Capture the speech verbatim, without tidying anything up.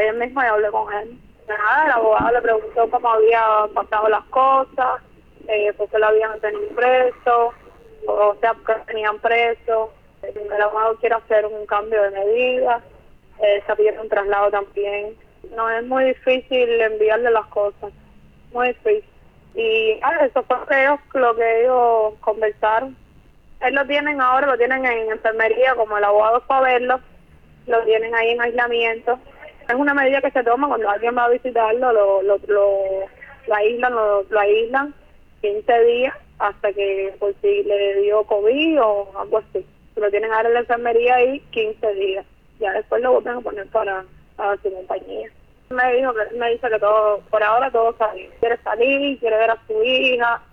ayer mismo y hablé con él. Nada, el abogado le preguntó cómo había pasado las cosas, eh, por qué lo habían tenido preso, o sea, porque tenían preso. El abogado quiere hacer un cambio de medidas, eh, se pide un traslado también. No, es muy difícil enviarle las cosas, muy difícil. Y ah, eso fue lo que ellos, lo que ellos conversaron. Él lo tienen ahora, lo tienen en enfermería, como el abogado fue a verlo, lo tienen ahí en aislamiento. Es una medida que se toma cuando alguien va a visitarlo, lo, lo, lo, lo aíslan, lo, lo aíslan quince días hasta que por si le dio COVID o algo así. Lo tienen ahora en la enfermería ahí quince días. Ya después lo vuelven a poner para, para su compañía. Me dijo que me dice que todo, por ahora todo está bien. Quiere salir, quiere ver a su hija,